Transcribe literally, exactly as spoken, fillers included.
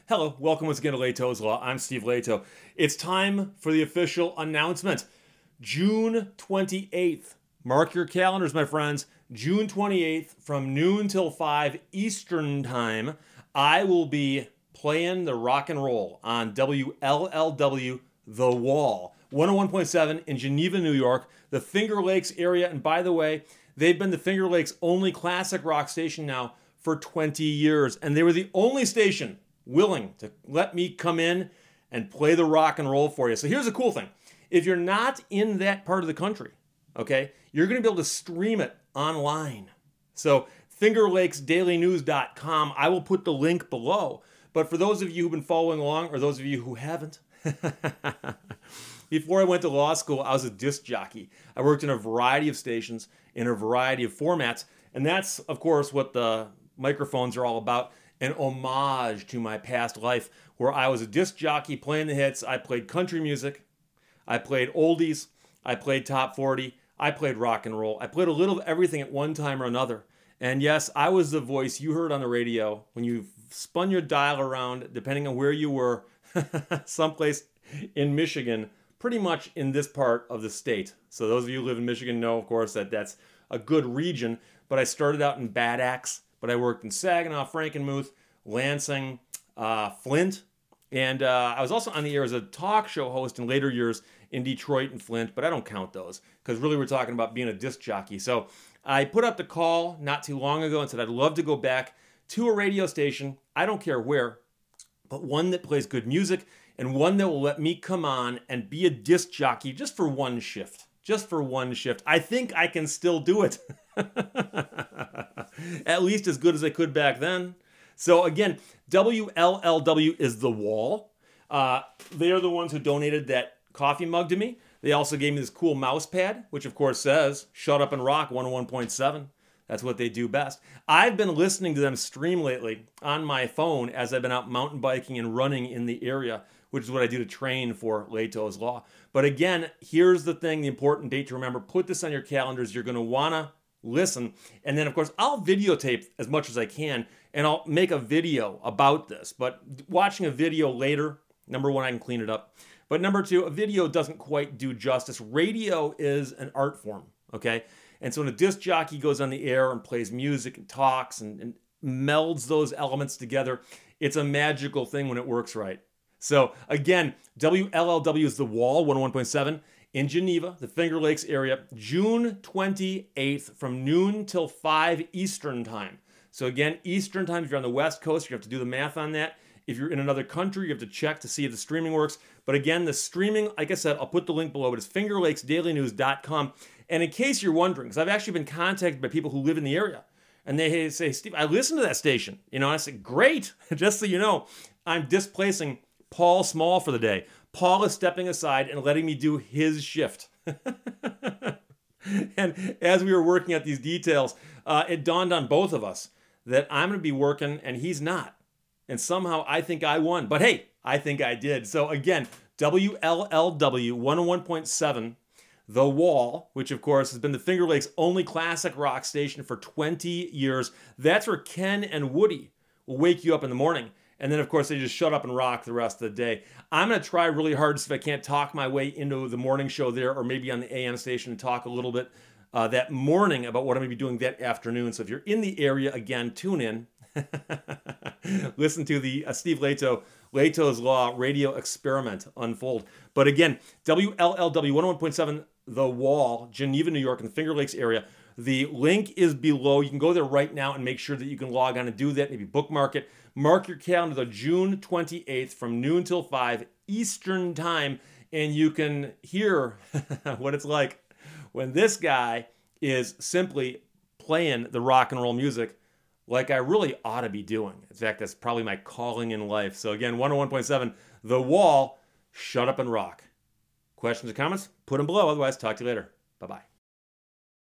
Hello, welcome once again to Leto's Law. I'm Steve Leto. It's time for the official announcement. June twenty-eighth. Mark your calendars, my friends. June twenty-eighth from noon till five Eastern Time. I will be playing the rock and roll on W L L W The Wall, one oh one point seven in Geneva, New York, the Finger Lakes area. And by the way, they've been the Finger Lakes' only classic rock station now for twenty years. And they were the only station willing to let me come in and play the rock and roll for you. So here's the cool thing. If you're not in that part of the country, okay, you're going to be able to stream it online. So finger lakes daily news dot com, I will put the link below. But for those of you who've been following along, or those of you who haven't, before I went to law school, I was a disc jockey. I worked in a variety of stations, in a variety of formats. And that's, of course, what the microphones are all about. An homage to my past life where I was a disc jockey playing the hits. I played country music. I played oldies. I played top forty. I played rock and roll. I played a little of everything at one time or another. And yes, I was the voice you heard on the radio when you spun your dial around, depending on where you were, someplace in Michigan, pretty much in this part of the state. So those of you who live in Michigan know, of course, that that's a good region. But I started out in Bad Axe. But I worked in Saginaw, Frankenmuth, Lansing, uh, Flint, and uh, I was also on the air as a talk show host in later years in Detroit and Flint, but I don't count those because really we're talking about being a disc jockey. So I put up the call not too long ago and said I'd love to go back to a radio station, I don't care where, but one that plays good music and one that will let me come on and be a disc jockey just for one shift. Just for one shift. I think I can still do it. At least as good as I could back then. So again, W L L W is The Wall. Uh, they are the ones who donated that coffee mug to me. They also gave me this cool mouse pad, which of course says, Shut Up and Rock one oh one point seven. That's what they do best. I've been listening to them stream lately on my phone as I've been out mountain biking and running in the area, which is what I do to train for Leto's Law. But again, here's the thing, the important date to remember. Put this on your calendars. You're going to want to listen. And then, of course, I'll videotape as much as I can, and I'll make a video about this. But watching a video later, number one, I can clean it up. But number two, a video doesn't quite do justice. Radio is an art form, okay? And so when a disc jockey goes on the air and plays music and talks and, and melds those elements together, it's a magical thing when it works right. So again, W L L W is The Wall, one oh one point seven in Geneva, the Finger Lakes area, June twenty-eighth from noon till five Eastern Time. So again, Eastern Time, if you're on the West Coast, you have to do the math on that. If you're in another country, you have to check to see if the streaming works. But again, the streaming, like I said, I'll put the link below, but it's finger lakes daily news dot com. And in case you're wondering, because I've actually been contacted by people who live in the area, and they say, Steve, I listen to that station. You know, I say, great. Just so you know, I'm displacing Paul Small for the day. Paul is stepping aside and letting me do his shift. And as we were working at these details, uh, it dawned on both of us that I'm going to be working and he's not. And somehow I think I won. But hey, I think I did. So again, W L L W one oh one point seven, The Wall, which of course has been the Finger Lakes' only classic rock station for twenty years. That's where Ken and Woody will wake you up in the morning. And then, of course, they just shut up and rock the rest of the day. I'm going to try really hard to see if I can't talk my way into the morning show there or maybe on the A M station and talk a little bit uh, that morning about what I'm going to be doing that afternoon. So if you're in the area, again, tune in. Listen to the uh, Steve Leto, Leto's Law radio experiment unfold. But again, W L L W one oh one point seven, The Wall, Geneva, New York, in the Finger Lakes area. The link is below. You can go there right now and make sure that you can log on and do that. Maybe bookmark it. Mark your calendar the June twenty-eighth from noon till five Eastern Time, and you can hear what it's like when this guy is simply playing the rock and roll music like I really ought to be doing. In fact, that's probably my calling in life. So again, one oh one point seven, The Wall, shut up and rock. Questions or comments? Put them below. Otherwise, talk to you later. Bye-bye.